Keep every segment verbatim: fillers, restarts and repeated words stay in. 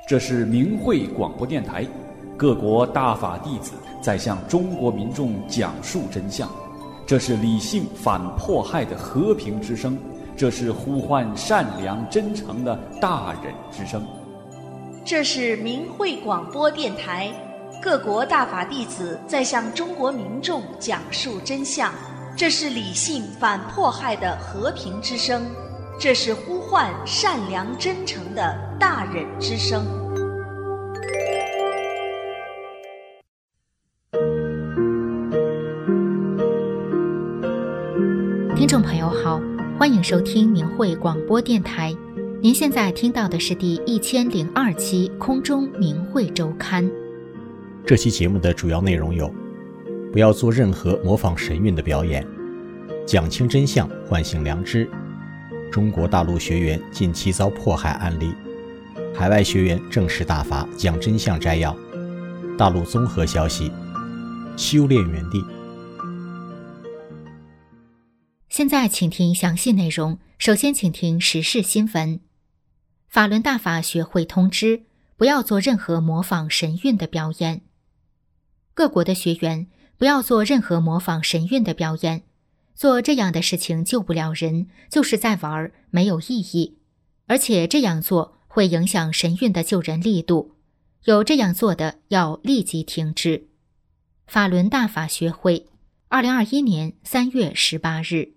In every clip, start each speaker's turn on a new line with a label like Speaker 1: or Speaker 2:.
Speaker 1: 这是明慧广播电台，各国大法弟子在向中国民众讲述真相。这是理性反迫害的和平之声，这是呼唤善良真诚的大忍之声。
Speaker 2: 这是明慧广播电台，各国大法弟子在向中国民众讲述真相。这是理性反迫害的和平之声，这是呼唤善良真诚的大忍之声。
Speaker 3: 听众朋友好，欢迎收听明慧广播电台。您现在听到的是第一千零二期空中明慧周刊。
Speaker 4: 这期节目的主要内容有：不要做任何模仿神韵的表演，讲清真相，唤醒良知，中国大陆学员近期遭迫害案例，海外学员正式大法讲真相摘要，大陆综合消息，修炼园地。
Speaker 3: 现在请听详细内容，首先请听时事新闻。法轮大法学会通知，不要做任何模仿神韵的表演。各国的学员不要做任何模仿神韵的表演，做这样的事情救不了人，就是在玩，没有意义。而且这样做会影响神韵的救人力度，有这样做的要立即停止。法轮大法学会，二零二一年三月十八日。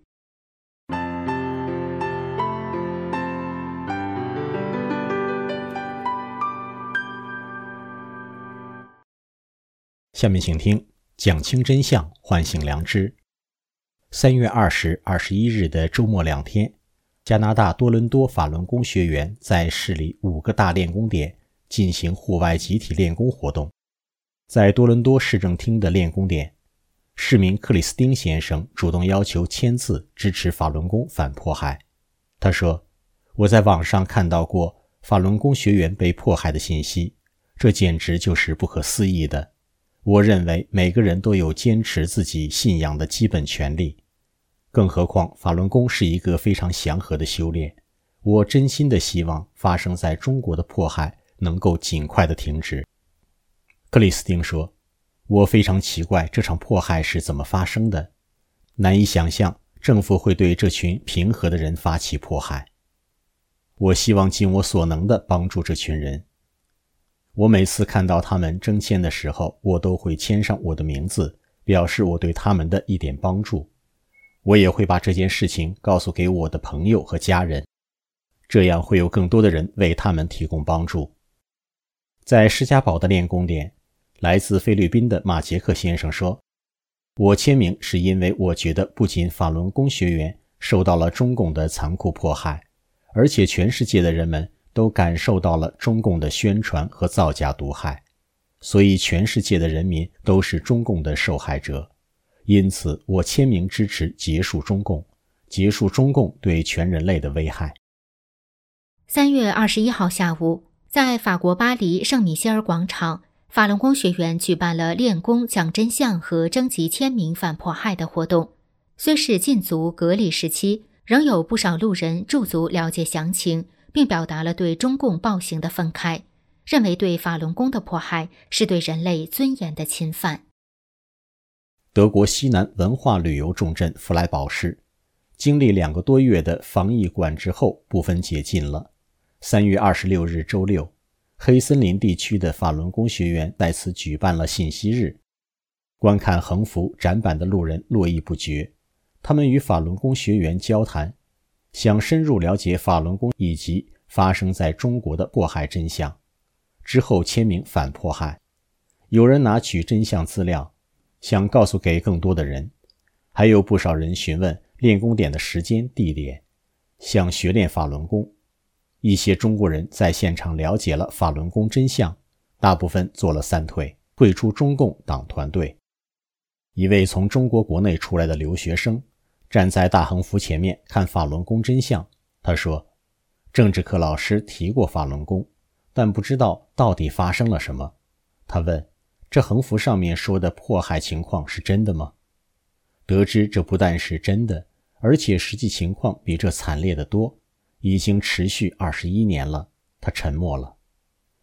Speaker 4: 下面请听讲清真相，唤醒良知。三月二十、二十一日的周末两天，加拿大多伦多法轮功学员在市里五个大练功点进行户外集体练功活动。在多伦多市政厅的练功点，市民克里斯汀先生主动要求签字支持法轮功反迫害。他说：“我在网上看到过法轮功学员被迫害的信息，这简直就是不可思议的。我认为每个人都有坚持自己信仰的基本权利，更何况法轮功是一个非常祥和的修炼。我真心的希望发生在中国的迫害能够尽快的停止。”克里斯汀说：“我非常奇怪这场迫害是怎么发生的，难以想象政府会对这群平和的人发起迫害。我希望尽我所能的帮助这群人。我每次看到他们征签的时候，我都会签上我的名字，表示我对他们的一点帮助。我也会把这件事情告诉给我的朋友和家人，这样会有更多的人为他们提供帮助。”在施家堡的练功点，来自菲律宾的马杰克先生说：“我签名是因为我觉得不仅法轮功学员受到了中共的残酷迫害，而且全世界的人们都感受到了中共的宣传和造假毒害，所以全世界的人民都是中共的受害者。因此我签名支持结束中共，结束中共对全人类的危害。”
Speaker 3: 三月二十一号下午，在法国巴黎圣米歇尔广场，法轮功学员举办了练功讲真相和征集签名反迫害的活动。虽是禁足隔离时期，仍有不少路人驻足了解详情，并表达了对中共暴行的愤慨，认为对法轮功的迫害是对人类尊严的侵犯。
Speaker 4: 德国西南文化旅游重镇弗莱堡市，经历两个多月的防疫管制后，部分解禁了。三月二十六日周六，黑森林地区的法轮功学员在此举办了信息日，观看横幅展板的路人络绎不绝，他们与法轮功学员交谈，想深入了解法轮功以及发生在中国的迫害真相，之后签名反迫害。有人拿取真相资料，想告诉给更多的人，还有不少人询问练功点的时间地点，想学练法轮功。一些中国人在现场了解了法轮功真相，大部分做了三退，退出中共党团队。一位从中国国内出来的留学生站在大横幅前面看法轮功真相，他说：“政治课老师提过法轮功，但不知道到底发生了什么。”他问：“这横幅上面说的迫害情况是真的吗？”得知这不但是真的，而且实际情况比这惨烈得多，已经持续二十一年了，他沉默了。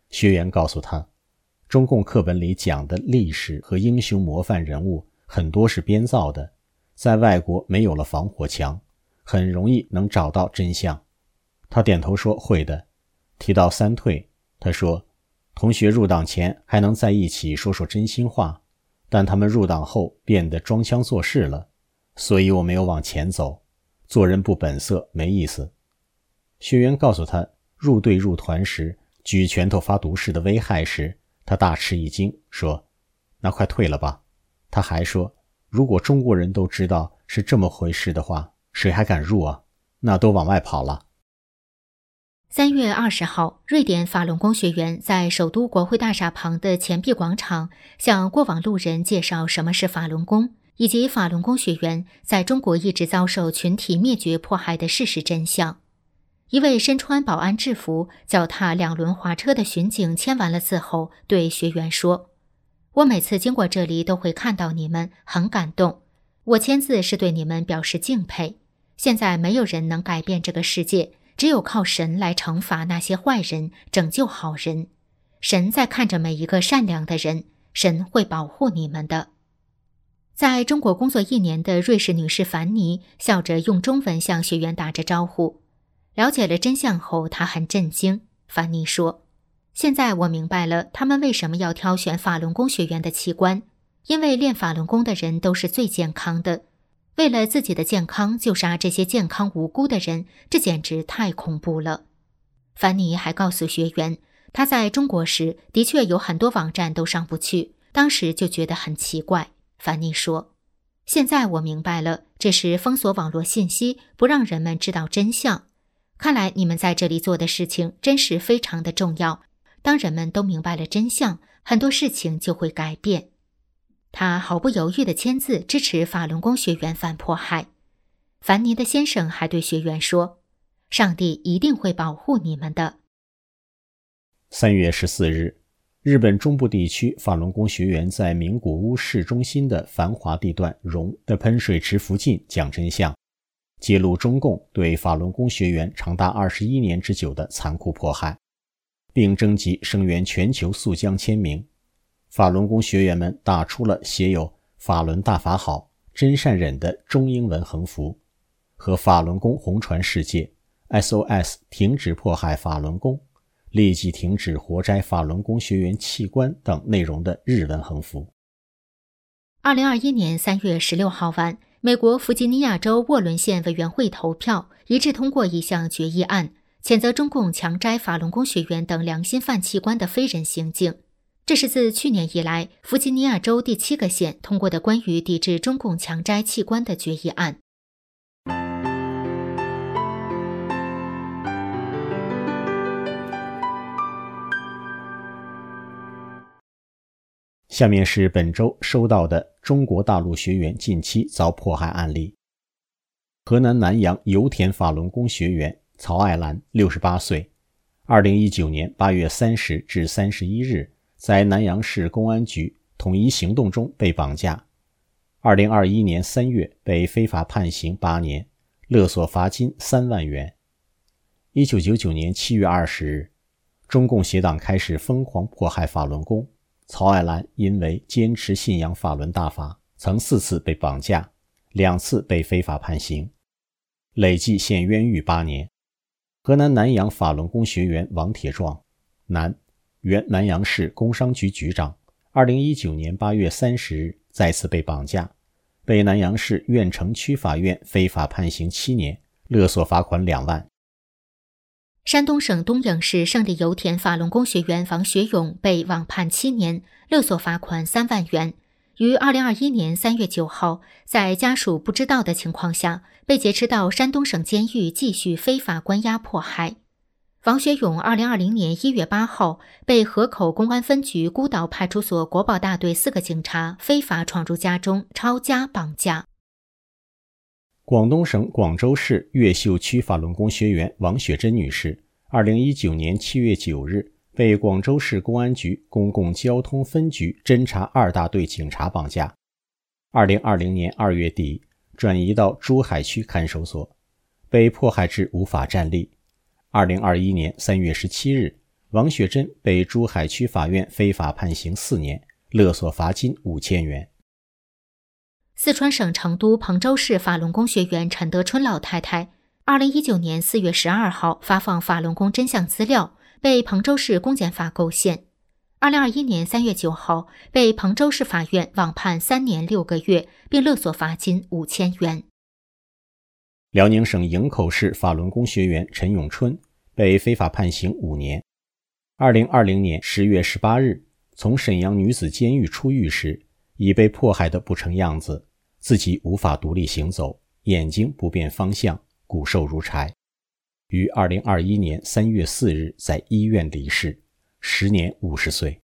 Speaker 4: 学员告诉他，中共课本里讲的历史和英雄模范人物很多是编造的，在外国没有了防火墙，很容易能找到真相。他点头说会的。提到三退，他说同学入党前还能在一起说说真心话，但他们入党后变得装腔作势了，所以我没有往前走，做人不本色没意思。学员告诉他，入队入团时举拳头发毒誓的危害时，他大吃一惊，说那快退了吧。他还说，如果中国人都知道是这么回事的话，谁还敢入啊？那都往外跑了。
Speaker 3: 三月二十号，瑞典法轮功学员在首都国会大厦旁的钱币广场向过往路人介绍什么是法轮功，以及法轮功学员在中国一直遭受群体灭绝迫害的事实真相。一位身穿保安制服、脚踏两轮滑车的巡警签完了字后，对学员说，我每次经过这里都会看到你们，很感动。我签字是对你们表示敬佩。现在没有人能改变这个世界，只有靠神来惩罚那些坏人，拯救好人。神在看着每一个善良的人，神会保护你们的。在中国工作一年的瑞士女士凡妮笑着用中文向学员打着招呼。了解了真相后，她很震惊。凡妮说，现在我明白了他们为什么要挑选法轮功学员的器官，因为练法轮功的人都是最健康的。为了自己的健康就杀这些健康无辜的人，这简直太恐怖了。凡妮还告诉学员，她在中国时的确有很多网站都上不去，当时就觉得很奇怪。凡妮说，现在我明白了，这是封锁网络信息，不让人们知道真相。看来你们在这里做的事情真是非常的重要。当人们都明白了真相，很多事情就会改变。他毫不犹豫地签字支持法轮功学员反迫害。凡妮的先生还对学员说，上帝一定会保护你们的。
Speaker 4: 三月十四日，日本中部地区法轮功学员在名古屋市中心的繁华地段荣的喷水池附近讲真相，揭露中共对法轮功学员长达二十一年之久的残酷迫害，并征集声援全球速将签名。法轮功学员们打出了写有法轮大法好，真善忍的中英文横幅和法轮功红传世界 S O S 停止迫害法轮功，立即停止活摘法轮功学员器官等内容的日文横幅。
Speaker 3: 二零二一年三月十六号晚，美国弗吉尼亚州沃伦县委员会投票一致通过一项决议案，谴责中共强摘法轮功学员等良心犯器官的非人行径。这是自去年以来弗吉尼亚州第七个县通过的关于抵制中共强摘器官的决议案。
Speaker 4: 下面是本周收到的中国大陆学员近期遭迫害案例。河南南阳油田法轮功学员曹爱兰，六十八岁，二零一九年八月三十至三十一日在南阳市公安局统一行动中被绑架，二零二一年三月被非法判刑八年，勒索罚金三万元。一九九九年七月二十日，中共邪党开始疯狂迫害法轮功，曹爱兰因为坚持信仰法轮大法，曾四次被绑架，两次被非法判刑，累计现冤狱八年。河南南阳法轮功学员王铁壮，男，原南阳市工商局局长，二零一九年八月三十日再次被绑架，被南阳市苑城区法院非法判刑七年，勒索罚款两万。
Speaker 3: 山东省东营市胜利油田法轮功学员王学勇被网判七年，勒索罚款三万元，于二零二一年三月九号在家属不知道的情况下被劫持到山东省监狱继续非法关押迫害。王学勇二零二零年一月八号被河口公安分局孤岛派出所国保大队四个警察非法闯入家中抄家绑架。
Speaker 4: 广东省广州市越秀区法轮功学员王雪珍女士，二零一九年七月九日被广州市公安局公共交通分局侦查二大队警察绑架，二零二零年二月底转移到珠海区看守所，被迫害至无法站立。二零二一年三月十七日， 王雪珍被珠海区法院非法判刑四年，勒索罚金五千元。
Speaker 3: 四川省成都彭州市法轮功学员陈德春老太太二零一九年四月十二号发放法轮功真相资料，被彭州市公检法构陷。二零二一年三月九号被彭州市法院网判三年六个月，并勒索罚金五千元。
Speaker 4: 辽宁省营口市法轮功学员陈永春被非法判刑五年。二零二零年十月十八日，从沈阳女子监狱出狱时，已被迫害得不成样子，自己无法独立行走，眼睛不辨方向，骨瘦如柴。于二零二一年三月四日在医院离世，时年五十岁。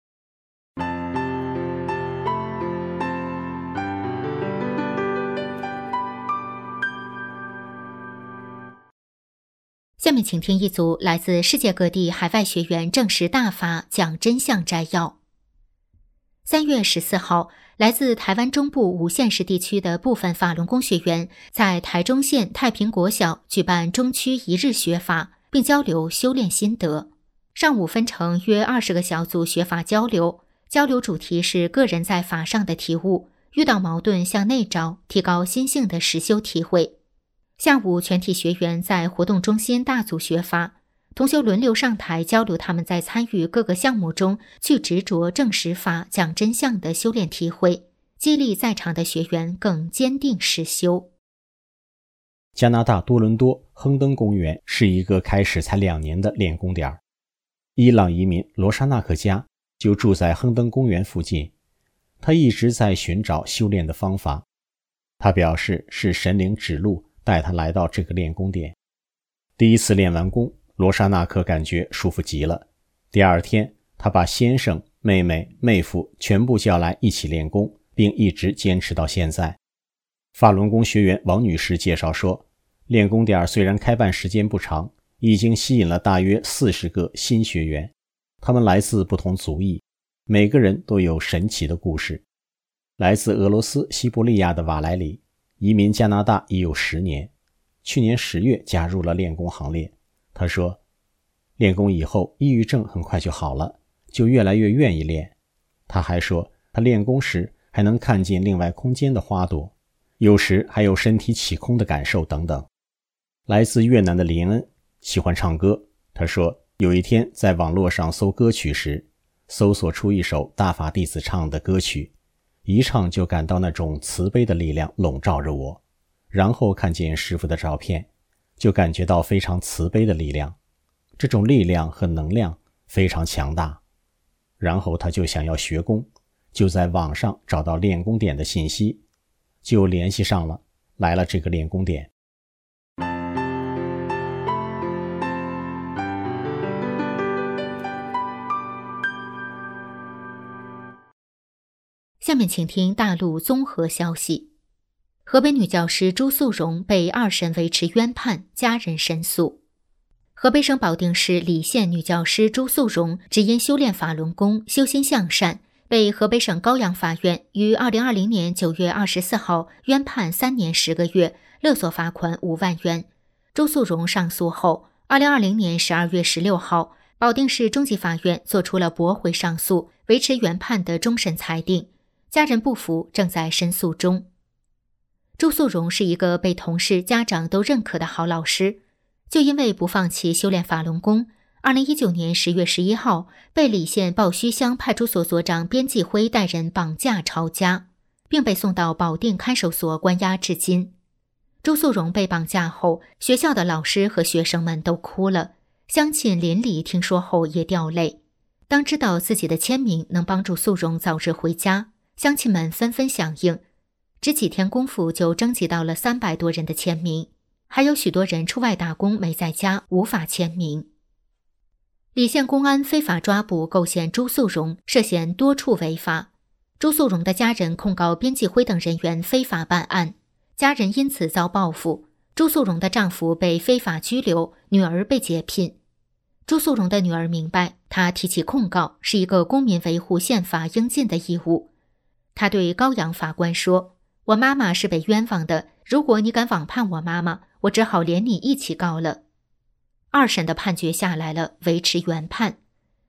Speaker 3: 下面请听一组来自世界各地海外学员证实大法讲真相摘要。三月十四号，来自台湾中部五县市地区的部分法轮功学员在台中县太平国小举办中区一日学法，并交流修炼心得。上午分成约二十个小组学法交流，交流主题是个人在法上的体悟，遇到矛盾向内找，提高心性的实修体会。下午全体学员在活动中心大组学法，同修轮流上台交流他们在参与各个项目中去执着证实法讲真相的修炼体会，激励在场的学员更坚定实修。
Speaker 4: 加拿大多伦多亨登公园是一个开始才两年的练功点。伊朗移民罗莎纳克家就住在亨登公园附近，他一直在寻找修炼的方法。他表示是神灵指路带他来到这个练功点。第一次练完功，罗莎纳克感觉舒服极了。第二天，他把先生、妹妹、妹夫全部叫来一起练功，并一直坚持到现在。法轮功学员王女士介绍说，练功点虽然开办时间不长，已经吸引了大约四十个新学员，他们来自不同族裔，每个人都有神奇的故事。来自俄罗斯西伯利亚的瓦莱里移民加拿大已有十年，去年十月加入了练功行列。他说，练功以后抑郁症很快就好了，就越来越愿意练。他还说，他练功时还能看见另外空间的花朵，有时还有身体起空的感受等等。来自越南的林恩喜欢唱歌，他说，有一天在网络上搜歌曲时，搜索出一首大法弟子唱的歌曲，一唱就感到那种慈悲的力量笼罩着我，然后看见师父的照片，就感觉到非常慈悲的力量，这种力量和能量非常强大。然后他就想要学功，就在网上找到练功点的信息，就联系上了，来了这个练功点。
Speaker 3: 下面请听大陆综合消息。河北女教师朱素荣被二审维持冤判，家人申诉。河北省保定市澧县女教师朱素荣只因修炼法轮功、修心向善，被河北省高阳法院于二零二零年九月二十四号冤判三年十个月，勒索罚款五万元。朱素荣上诉后，二零二零年十二月十六号，保定市中级法院作出了驳回上诉、维持原判的终审裁定。家人不服，正在申诉中。朱素荣是一个被同事、家长都认可的好老师，就因为不放弃修炼法轮功，二零一九年十月十一号被澧县抱须乡派出所所长边继辉带人绑架抄家，并被送到保定看守所关押至今。朱素荣被绑架后，学校的老师和学生们都哭了，乡亲邻里听说后也掉泪。当知道自己的签名能帮助素荣早日回家，乡亲们纷纷响应，只几天功夫就征集到了三百多人的签名，还有许多人出外打工没在家，无法签名。澧县公安非法抓捕构陷朱素荣，涉嫌多处违法。朱素荣的家人控告边继辉等人员非法办案，家人因此遭报复。朱素荣的丈夫被非法拘留，女儿被解聘。朱素荣的女儿明白，她提起控告是一个公民维护宪法应尽的义务。他对高阳法官说，我妈妈是被冤枉的，如果你敢网判我妈妈，我只好连你一起告了。二审的判决下来了，维持原判。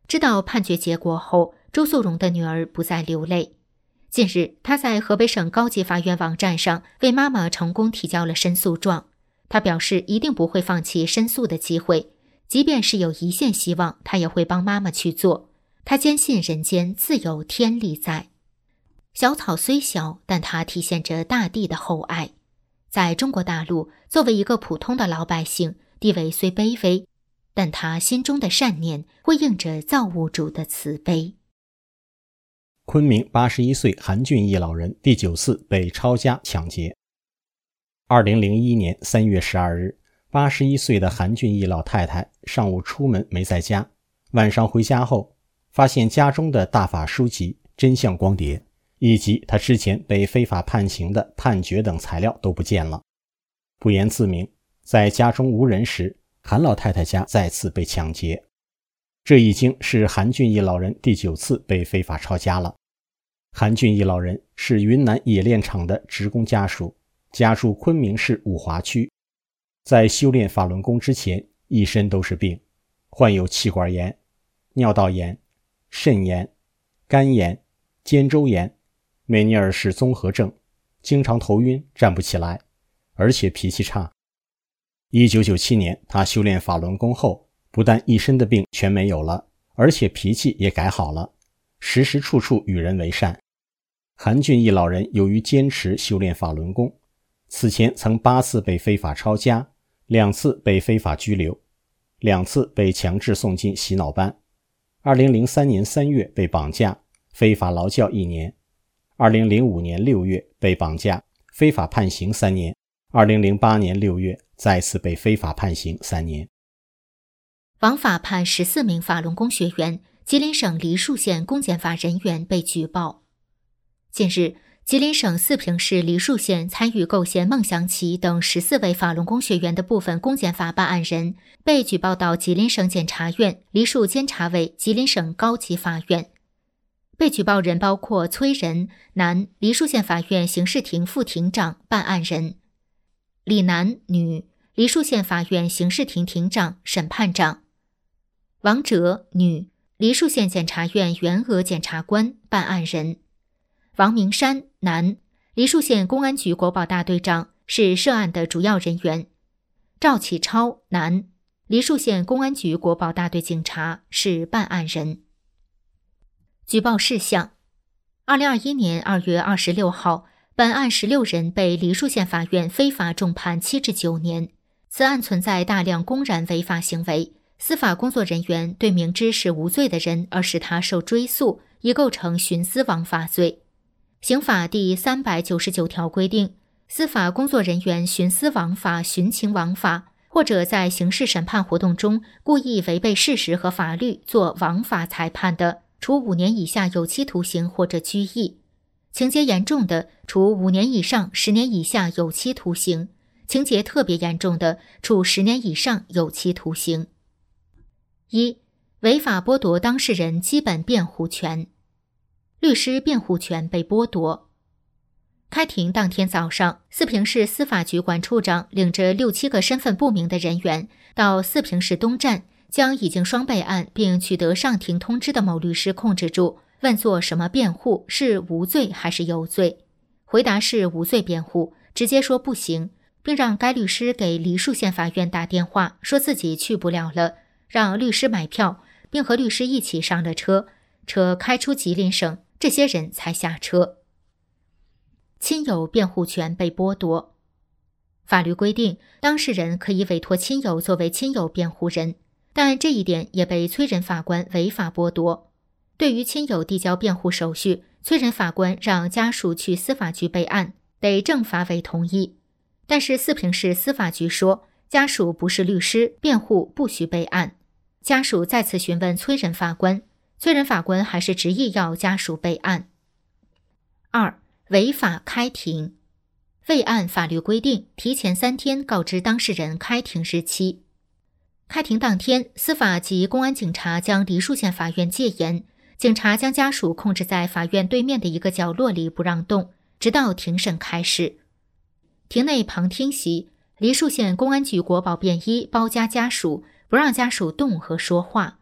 Speaker 3: 知道判决结果后，周素荣的女儿不再流泪。近日，她在河北省高级法院网站上为妈妈成功提交了申诉状。她表示一定不会放弃申诉的机会，即便是有一线希望，她也会帮妈妈去做。她坚信人间自有天理在。小草虽小，但它体现着大地的厚爱。在中国大陆，作为一个普通的老百姓，地位虽卑微，但他心中的善念辉映着造物主的慈悲。
Speaker 4: 昆明八十一岁韩俊义老人第九次被抄家抢劫。二零零一年三月十二日，八十一岁的韩俊义老太太上午出门没在家，晚上回家后，发现家中的大法书籍、真相光碟以及他之前被非法判刑的判决等材料都不见了。不言自明，在家中无人时，韩老太太家再次被抢劫。这已经是韩俊义老人第九次被非法抄家了。韩俊义老人是云南冶炼厂的职工家属，家住昆明市五华区。在修炼法轮功之前，一身都是病，患有气管炎、尿道炎、肾炎、肝炎、肩周炎、梅尼尔氏综合症，经常头晕站不起来，而且脾气差。一九九七年他修炼法轮功后，不但一身的病全没有了，而且脾气也改好了，时时处处与人为善。韩俊义老人由于坚持修炼法轮功，此前曾八次被非法抄家，两次被非法拘留，两次被强制送进洗脑班。二零零三年三月被绑架，非法劳教一年。二零零五年六月被绑架，非法判刑三年。二零零八年六月再次被非法判刑三年。
Speaker 3: 王法判十四名法轮功学员，吉林省梨树县公检法人员被举报。近日，吉林省四平市梨树县参与构陷孟祥奇等十四位法轮功学员的部分公检法办案人被举报到吉林省检察院、梨树监察委、吉林省高级法院。被举报人包括崔仁，男，梨树县法院刑事庭副庭长办案人；李楠，女，梨树县法院刑事庭庭长审判长；王哲，女，梨树县检察院原额检察官办案人；王明山，男，梨树县公安局国保大队长，是涉案的主要人员；赵启超，男，梨树县公安局国保大队警察，是办案人。举报事项：二零二一年二月二十六号，本案十六人被梨树县法院非法重判七至九年。此案存在大量公然违法行为，司法工作人员对明知是无罪的人而使他受追诉，已构成徇私枉法罪。刑法第三百九十九条规定，司法工作人员徇私枉法、徇情枉法，或者在刑事审判活动中故意违背事实和法律做枉法裁判的，处五年以下有期徒刑或者拘役；情节严重的，处五年以上十年以下有期徒刑；情节特别严重的，处十年以上有期徒刑。一、违法剥夺当事人基本辩护权。律师辩护权被剥夺。开庭当天早上，四平市司法局管处长领着六七个身份不明的人员到四平市东站，将已经双备案并取得上庭通知的某律师控制住，问做什么辩护，是无罪还是有罪。回答是无罪辩护，直接说不行，并让该律师给梨树县法院打电话，说自己去不了了，让律师买票，并和律师一起上了车，车开出吉林省，这些人才下车。亲友辩护权被剥夺。法律规定，当事人可以委托亲友作为亲友辩护人，但这一点也被崔仁法官违法剥夺。对于亲友递交辩护手续，崔仁法官让家属去司法局备案，得政法委同意。但是四平市司法局说，家属不是律师，辩护不需备案。家属再次询问崔仁法官，崔仁法官还是执意要家属备案。二、违法开庭。未按法律规定，提前三天告知当事人开庭日期。开庭当天，司法及公安警察将梨树县法院戒严，警察将家属控制在法院对面的一个角落里不让动，直到庭审开始。庭内旁听席，梨树县公安局国保便衣包夹家属，不让家属动和说话。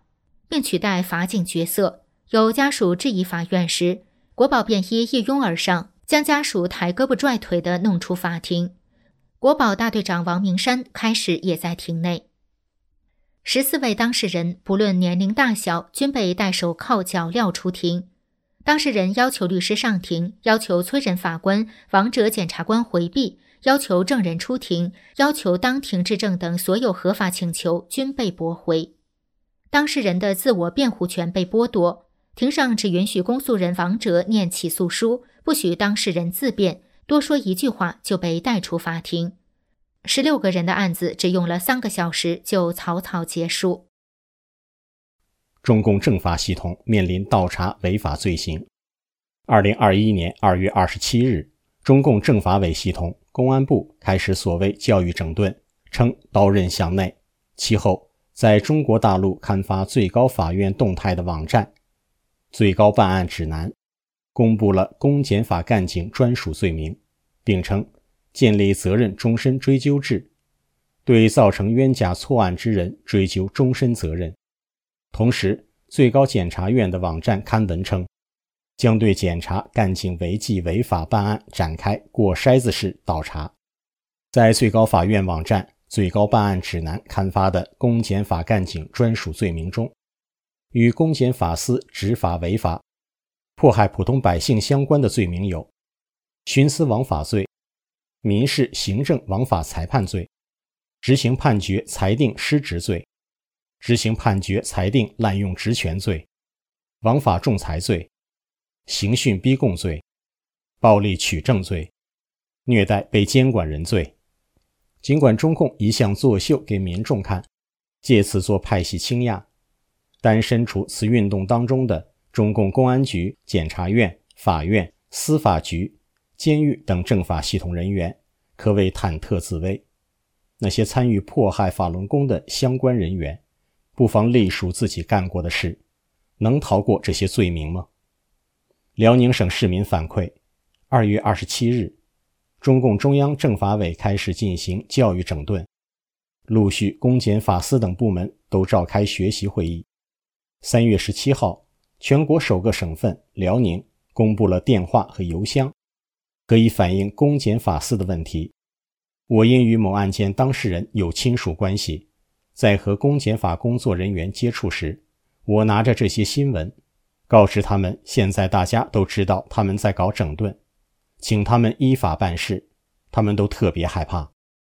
Speaker 3: 并取代法警角色。有家属质疑法院时，国保便衣一拥而上，将家属抬胳膊拽腿地弄出法庭。国保大队长王明山开始也在庭内。十四位当事人不论年龄大小，均被戴手铐脚镣出庭。当事人要求律师上庭，要求催认法官、亡者检察官回避，要求证人出庭，要求当庭质证等所有合法请求均被驳回。当事人的自我辩护权被剥夺，庭上只允许公诉人亡者念起诉书，不许当事人自辩，多说一句话就被带出法庭。十六个人的案子只用了三个小时就草草结束。
Speaker 4: 中共政法系统面临倒查违法罪行。二零二一年二月二十七日，中共政法委系统、公安部开始所谓教育整顿，称刀刃向内。其后，在中国大陆刊发最高法院动态的网站《最高办案指南》，公布了公检法干警专属罪名，并称建立责任终身追究制，对造成冤假错案之人追究终身责任。同时，最高检察院的网站刊文称，将对检察干警违纪违法办案展开过筛子式倒查。在最高法院网站《最高办案指南》刊发的公检法干警专属罪名中，与公检法司执法违法、迫害普通百姓相关的罪名有徇私枉法罪、民事行政枉法裁判罪、执行判决裁定失职罪、执行判决裁定滥用职权罪、枉法仲裁罪、刑讯逼供罪、暴力取证罪、虐待被监管人罪。尽管中共一向作秀给民众看，借此做派系倾轧，但身处此运动当中的中共公安局、检察院、法院、司法局、监狱等政法系统人员可谓忐忑自危。那些参与迫害法轮功的相关人员，不妨隶属自己干过的事，能逃过这些罪名吗？辽宁省市民反馈，二月二十七日，中共中央政法委开始进行教育整顿，陆续公检法司等部门都召开学习会议。三月十七号，全国首个省份辽宁公布了电话和邮箱，可以反映公检法司的问题。我因与某案件当事人有亲属关系，在和公检法工作人员接触时，我拿着这些新闻，告知他们现在大家都知道他们在搞整顿，请他们依法办事，他们都特别害怕。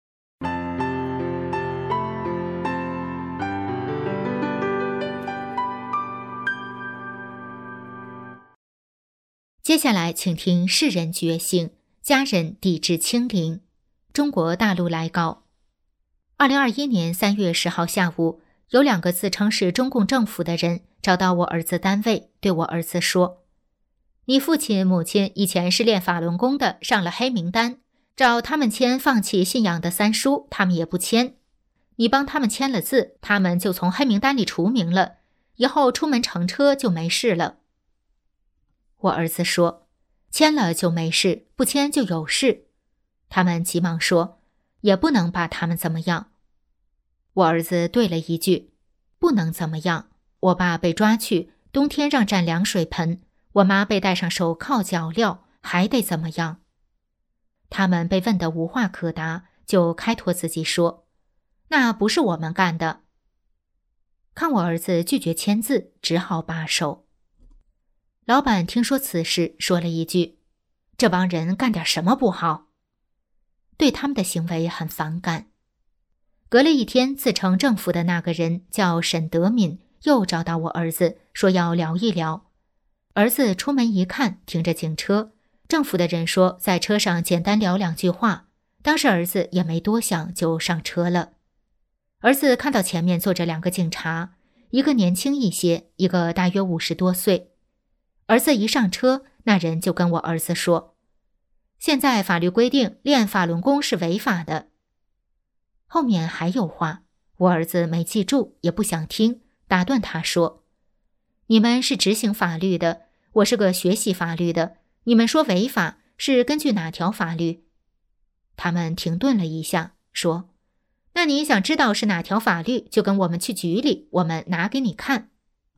Speaker 3: 接下来请听世人觉醒，家人抵制清零。中国大陆来稿。二零二一年三月十号下午，有两个自称是中共政府的人找到我儿子单位，对我儿子说，你父亲母亲以前是练法轮功的，上了黑名单，找他们签放弃信仰的三书，他们也不签，你帮他们签了字，他们就从黑名单里除名了，以后出门乘车就没事了。我儿子说，签了就没事，不签就有事。他们急忙说，也不能把他们怎么样。我儿子对了一句，不能怎么样，我爸被抓去，冬天让站凉水盆，我妈被戴上手铐脚镣，还得怎么样？他们被问得无话可答，就开脱自己说，那不是我们干的。看我儿子拒绝签字，只好罢手。老板听说此事，说了一句，这帮人干点什么不好？对他们的行为很反感。隔了一天，自称政府的那个人叫沈德敏，又找到我儿子，说要聊一聊。儿子出门一看，停着警车，政府的人说在车上简单聊两句话，当时儿子也没多想，就上车了。儿子看到前面坐着两个警察，一个年轻一些，一个大约五十多岁。儿子一上车，那人就跟我儿子说，现在法律规定练法轮功是违法的。后面还有话，我儿子没记住，也不想听，打断他说，你们是执行法律的，我是个学习法律的，你们说违法是根据哪条法律？他们停顿了一下，说，那你想知道是哪条法律，就跟我们去局里，我们拿给你看。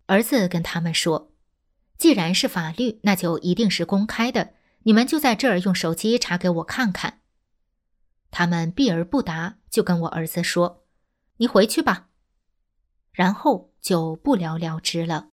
Speaker 3: 儿子跟他们说，既然是法律，那就一定是公开的，你们就在这儿用手机查给我看看。他们避而不答，就跟我儿子说，你回去吧。然后就不了了之了。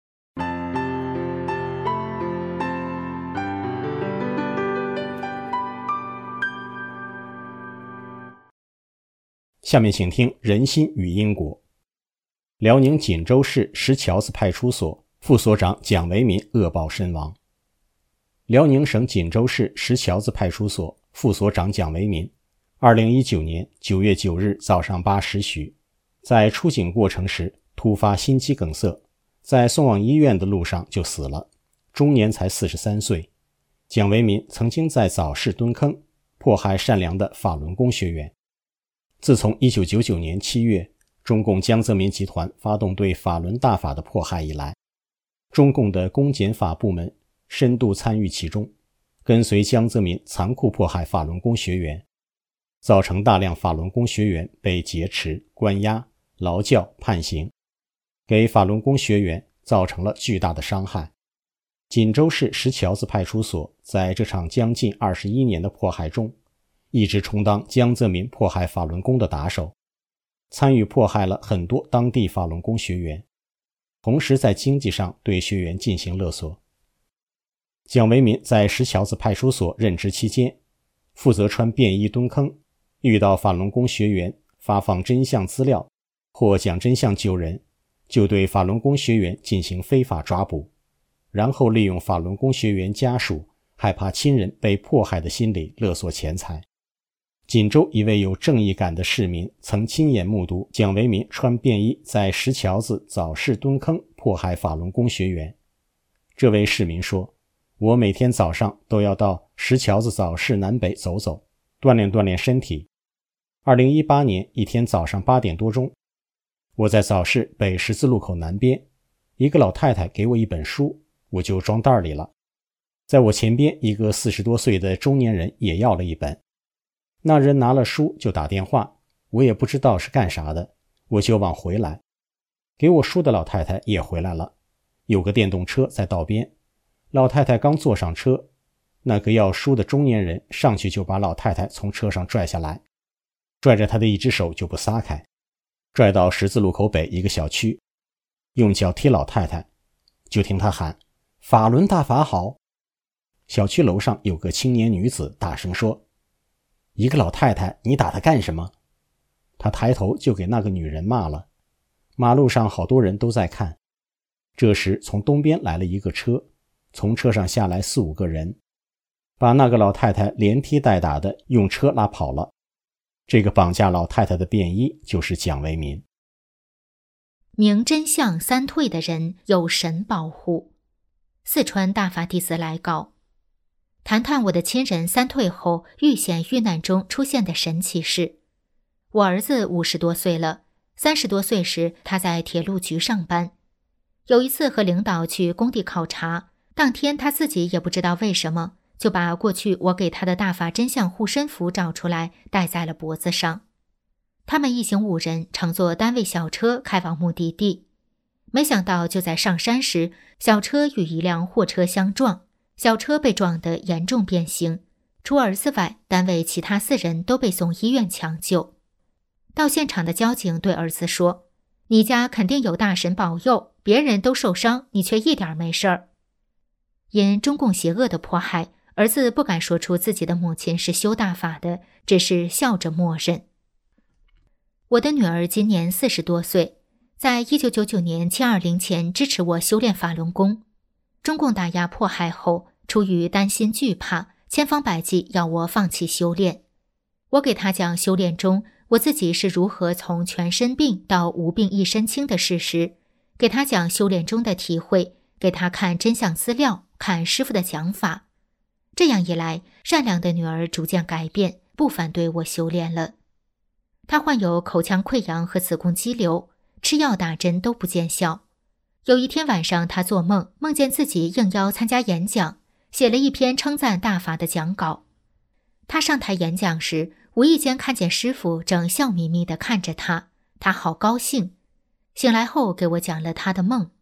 Speaker 4: 下面请听人心与因果。辽宁锦州市石桥子派出所副所长蒋维民恶报身亡。辽宁省锦州市石桥子派出所副所长蒋维民二零一九年九月九日早上八时许，在出警过程时突发心肌梗塞，在送往医院的路上就死了，终年才四十三岁。蒋维民曾经在早市蹲坑迫害善良的法轮功学员。自从一九九九年七月中共江泽民集团发动对法轮大法的迫害以来，中共的公检法部门深度参与其中，跟随江泽民残酷迫害法轮功学员，造成大量法轮功学员被劫持、关押、劳教、判刑，给法轮功学员造成了巨大的伤害。锦州市石桥子派出所在这场将近二十一年的迫害中，一直充当江泽民迫害法轮功的打手，参与迫害了很多当地法轮功学员，同时在经济上对学员进行勒索。蒋维民在石桥子派出所任职期间，负责穿便衣蹲坑，遇到法轮功学员发放真相资料或讲真相救人，就对法轮功学员进行非法抓捕，然后利用法轮功学员家属害怕亲人被迫害的心理勒索钱财。锦州一位有正义感的市民曾亲眼目睹蒋维民穿便衣在石桥子早市蹲坑迫害法轮功学员。这位市民说，我每天早上都要到石桥子早市南北走走，锻炼锻炼身体。二零一八年一天早上八点多钟，我在早市北十字路口南边，一个老太太给我一本书，我就装袋里了。在我前边一个四十多岁的中年人也要了一本，那人拿了书就打电话，我也不知道是干啥的，我就往回来。给我书的老太太也回来了，有个电动车在道边，老太太刚坐上车，那个要书的中年人上去就把老太太从车上拽下来，拽着她的一只手就不撒开，拽到十字路口北一个小区，用脚踢老太太，就听她喊法轮大法好。小区楼上有个青年女子大声说，一个老太太，你打她干什么？她抬头就给那个女人骂了。马路上好多人都在看。这时从东边来了一个车，从车上下来四五个人，把那个老太太连踢带打的用车拉跑了。这个绑架老太太的便衣就是蒋维民。
Speaker 3: 明真相三退的人有神保护。四川大法弟子来稿，谈谈我的亲人三退后遇险遇难中出现的神奇事。我儿子五十多岁了，三十多岁时他在铁路局上班。有一次和领导去工地考察，当天他自己也不知道为什么，就把过去我给他的大法真相护身符找出来戴在了脖子上。他们一行五人乘坐单位小车开往目的地，没想到就在上山时，小车与一辆货车相撞，小车被撞得严重变形，除儿子外，单位其他四人都被送医院抢救。到现场的交警对儿子说，你家肯定有大神保佑，别人都受伤，你却一点没事儿。因中共邪恶的迫害，儿子不敢说出自己的母亲是修大法的，只是笑着默认。我的女儿今年四十多岁，在一九九九年七二零前支持我修炼法轮功。中共打压迫害后，出于担心惧怕，千方百计要我放弃修炼。我给他讲修炼中我自己是如何从全身病到无病一身轻的事实，给他讲修炼中的体会，给他看真相资料，看师父的讲法。这样一来，善良的女儿逐渐改变，不反对我修炼了。她患有口腔溃疡和子宫肌瘤，吃药打针都不见效。有一天晚上，她做梦，梦见自己应邀参加演讲，写了一篇称赞大法的讲稿。她上台演讲时，无意间看见师父正笑眯眯地看着她，她好高兴。醒来后给我讲了她的梦，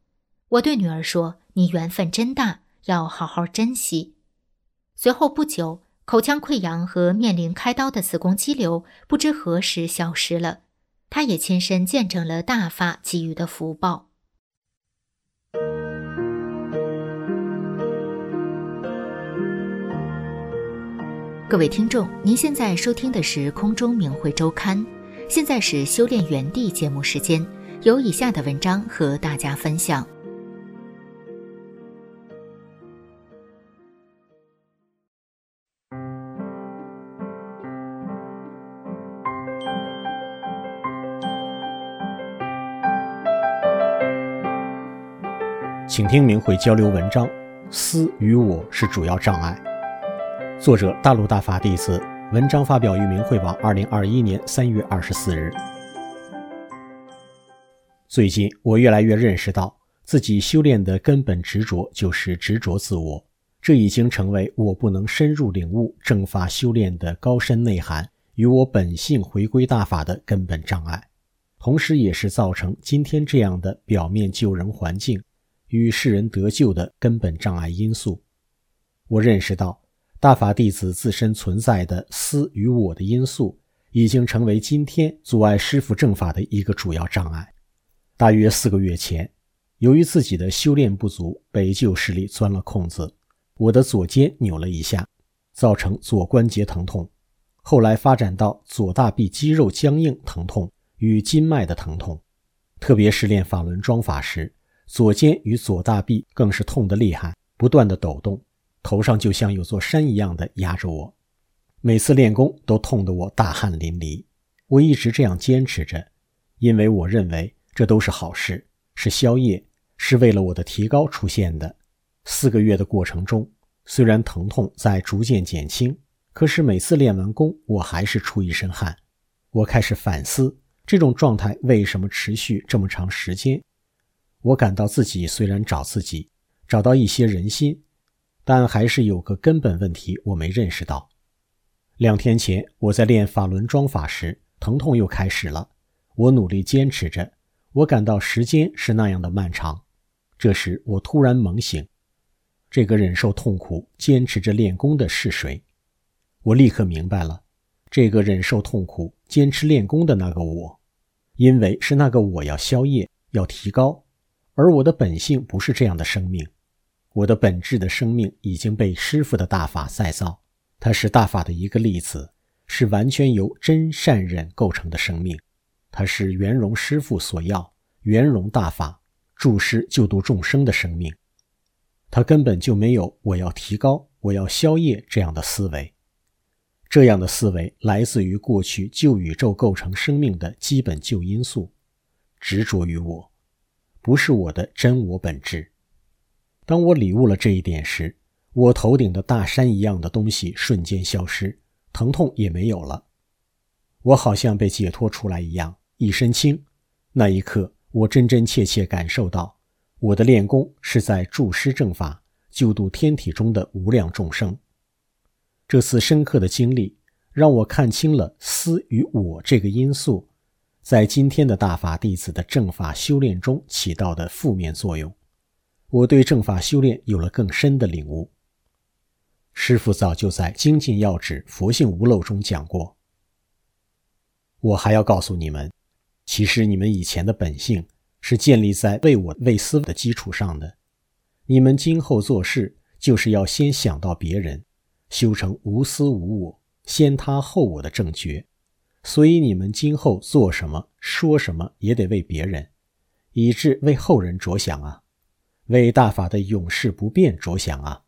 Speaker 3: 我对女儿说，你缘分真大，要好好珍惜。随后不久，口腔溃疡和面临开刀的子宫肌瘤不知何时消失了，她也亲身见证了大法给予的福报。各位听众，您现在收听的是空中明慧周刊，现在是修炼园地节目时间，有以下的文章和大家分享。
Speaker 4: 请听明慧交流文章，思与我是主要障碍。作者大陆大法弟子，文章发表于明慧网二零二一年三月二十四日。最近我越来越认识到，自己修炼的根本执着就是执着自我，这已经成为我不能深入领悟正法修炼的高深内涵与我本性回归大法的根本障碍，同时也是造成今天这样的表面救人环境与世人得救的根本障碍因素。我认识到大法弟子自身存在的私与我的因素已经成为今天阻碍师父正法的一个主要障碍。大约四个月前，由于自己的修炼不足，被旧势力钻了空子，我的左肩扭了一下，造成左关节疼痛，后来发展到左大臂肌肉僵硬疼痛与筋脉的疼痛，特别是练法轮桩法时，左肩与左大臂更是痛得厉害，不断的抖动，头上就像有座山一样的压着我，每次练功都痛得我大汗淋漓。我一直这样坚持着，因为我认为这都是好事，是宵夜，是为了我的提高出现的。四个月的过程中，虽然疼痛在逐渐减轻，可是每次练完功我还是出一身汗。我开始反思，这种状态为什么持续这么长时间。我感到自己虽然找自己，找到一些人心，但还是有个根本问题我没认识到。两天前我在练法轮桩法时，疼痛又开始了，我努力坚持着，我感到时间是那样的漫长。这时我突然猛醒，这个忍受痛苦坚持着练功的是谁？我立刻明白了，这个忍受痛苦坚持练功的那个我，因为是那个我要消业，要提高，而我的本性不是这样的生命。我的本质的生命已经被师父的大法再造，它是大法的一个粒子，是完全由真善忍构成的生命，它是圆融师父所要，圆融大法助师救度众生的生命。它根本就没有我要提高，我要消业这样的思维。这样的思维来自于过去旧宇宙构成生命的基本旧因素，执着于我，不是我的真我本质。当我领悟了这一点时，我头顶的大山一样的东西瞬间消失，疼痛也没有了。我好像被解脱出来一样，一身轻。那一刻，我真真切切感受到，我的练功是在助师正法，救度天体中的无量众生。这次深刻的经历，让我看清了私与我这个因素，在今天的大法弟子的正法修炼中起到的负面作用。我对正法修炼有了更深的领悟。师父早就在精进要旨佛性无漏中讲过。我还要告诉你们，其实你们以前的本性是建立在为我为私的基础上的。你们今后做事就是要先想到别人，修成无私无我，先他后我的正觉。所以你们今后做什么说什么也得为别人，以致为后人着想啊，为大法的永世不变着想啊。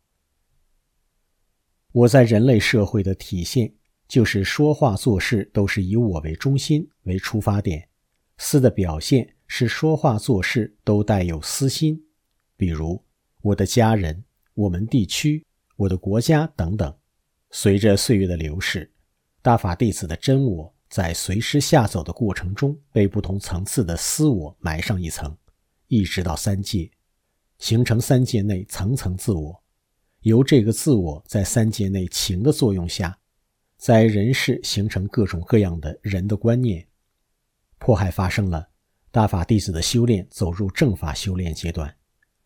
Speaker 4: 我在人类社会的体现，就是说话做事都是以我为中心为出发点，私的表现是说话做事都带有私心，比如我的家人、我们地区、我的国家等等。随着岁月的流逝，大法弟子的真我在随师下走的过程中，被不同层次的私我埋上一层，一直到三界，形成三界内层层自我。由这个自我在三界内情的作用下，在人世形成各种各样的人的观念。迫害发生了，大法弟子的修炼走入正法修炼阶段，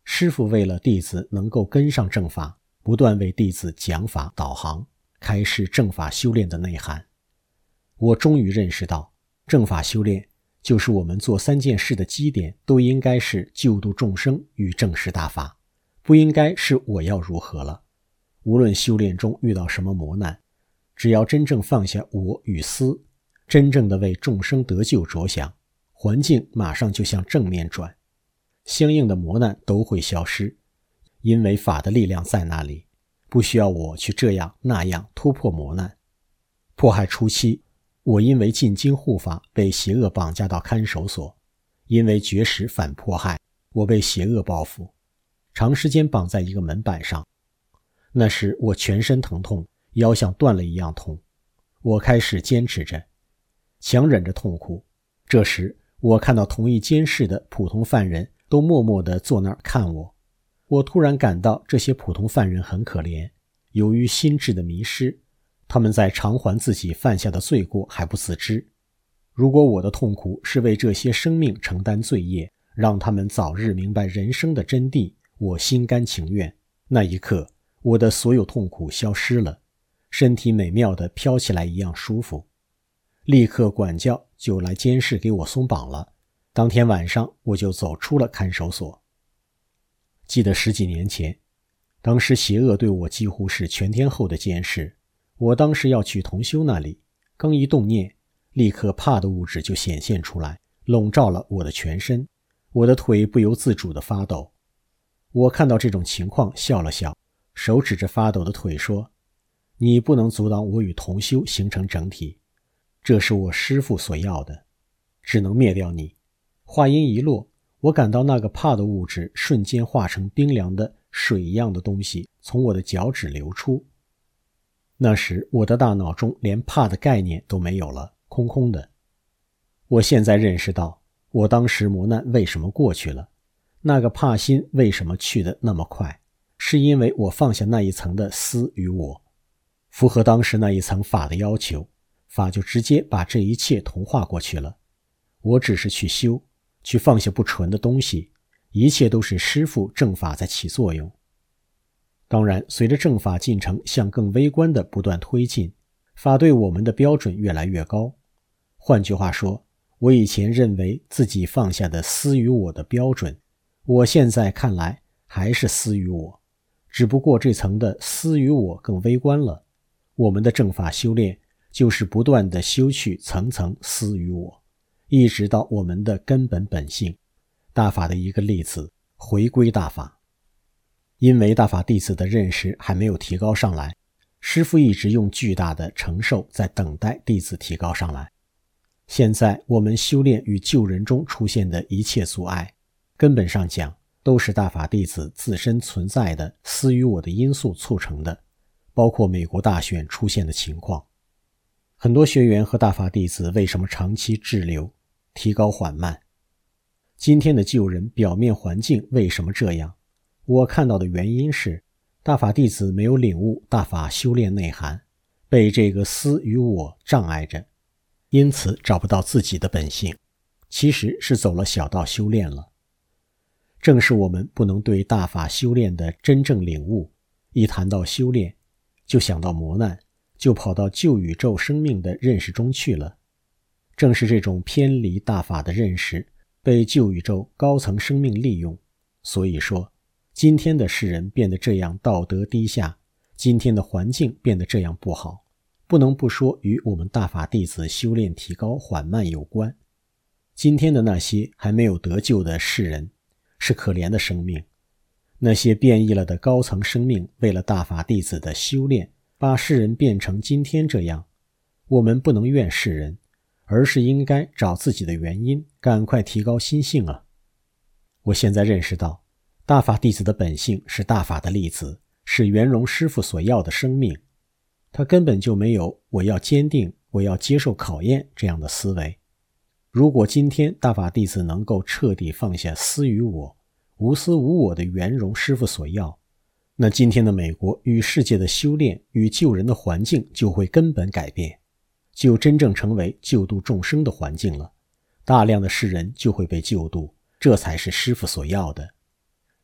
Speaker 4: 师父为了弟子能够跟上正法，不断为弟子讲法导航，开示正法修炼的内涵。我终于认识到，正法修炼就是我们做三件事的基点都应该是救度众生与正视大法，不应该是我要如何了。无论修炼中遇到什么磨难，只要真正放下我与私，真正的为众生得救着想，环境马上就向正面转，相应的磨难都会消失，因为法的力量在那里，不需要我去这样那样突破磨难。迫害初期，我因为进京护法被邪恶绑架到看守所，因为绝食反迫害，我被邪恶报复，长时间绑在一个门板上。那时我全身疼痛，腰像断了一样痛。我开始坚持着，强忍着痛苦。这时我看到同一监视的普通犯人都默默地坐那儿看我，我突然感到这些普通犯人很可怜，由于心智的迷失，他们在偿还自己犯下的罪过还不自知。如果我的痛苦是为这些生命承担罪业，让他们早日明白人生的真谛，我心甘情愿。那一刻，我的所有痛苦消失了，身体美妙地飘起来一样舒服。立刻管教就来监视给我松绑了，当天晚上我就走出了看守所。记得十几年前，当时邪恶对我几乎是全天候的监视，我当时要去同修那里，刚一动念，立刻怕的物质就显现出来，笼罩了我的全身，我的腿不由自主地发抖。我看到这种情况笑了笑，手指着发抖的腿说：你不能阻挡我与同修形成整体，这是我师父所要的，只能灭掉你。话音一落，我感到那个怕的物质瞬间化成冰凉的水一样的东西从我的脚趾流出。那时我的大脑中连怕的概念都没有了，空空的。我现在认识到，我当时磨难为什么过去了，那个怕心为什么去得那么快，是因为我放下那一层的私与我，符合当时那一层法的要求，法就直接把这一切同化过去了。我只是去修，去放下不纯的东西，一切都是师父正法在起作用。当然，随着正法进程向更微观的不断推进，法对我们的标准越来越高。换句话说，我以前认为自己放下的私与我的标准，我现在看来还是私与我，只不过这层的私与我更微观了。我们的正法修炼就是不断地修去层层私与我，一直到我们的根本本性，大法的一个粒子，回归大法。因为大法弟子的认识还没有提高上来，师父一直用巨大的承受在等待弟子提高上来。现在我们修炼与救人中出现的一切阻碍，根本上讲都是大法弟子自身存在的私与我的因素促成的，包括美国大选出现的情况。很多学员和大法弟子为什么长期滞留，提高缓慢？今天的救人表面环境为什么这样？我看到的原因是，大法弟子没有领悟大法修炼内涵，被这个私与我障碍着，因此找不到自己的本性，其实是走了小道修炼了。正是我们不能对大法修炼的真正领悟，一谈到修炼，就想到磨难，就跑到旧宇宙生命的认识中去了。正是这种偏离大法的认识，被旧宇宙高层生命利用。所以说，今天的世人变得这样道德低下，今天的环境变得这样不好，不能不说与我们大法弟子修炼提高缓慢有关。今天的那些还没有得救的世人，是可怜的生命。那些变异了的高层生命，为了大法弟子的修炼，把世人变成今天这样。我们不能怨世人，而是应该找自己的原因，赶快提高心性啊！我现在认识到，大法弟子的本性是大法的粒子，是圆融师父所要的生命。他根本就没有我要坚定，我要接受考验这样的思维。如果今天大法弟子能够彻底放下私与我，无私无我的圆融师父所要，那今天的美国与世界的修炼与救人的环境就会根本改变，就真正成为救度众生的环境了。大量的世人就会被救度，这才是师父所要的。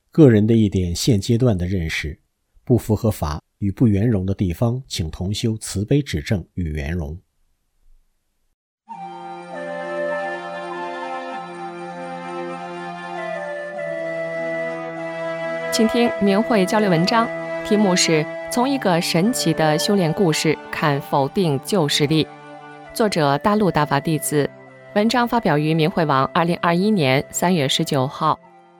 Speaker 4: 个人的一点现阶段的认识，不符合法与不圆融的地方，请同修慈悲指正与圆融。
Speaker 5: 请听明慧交流文章，题目是从一个神奇的修炼故事看否定旧势力，作者大陆大法弟子，文章发表于明慧网二零二一年三月十九号。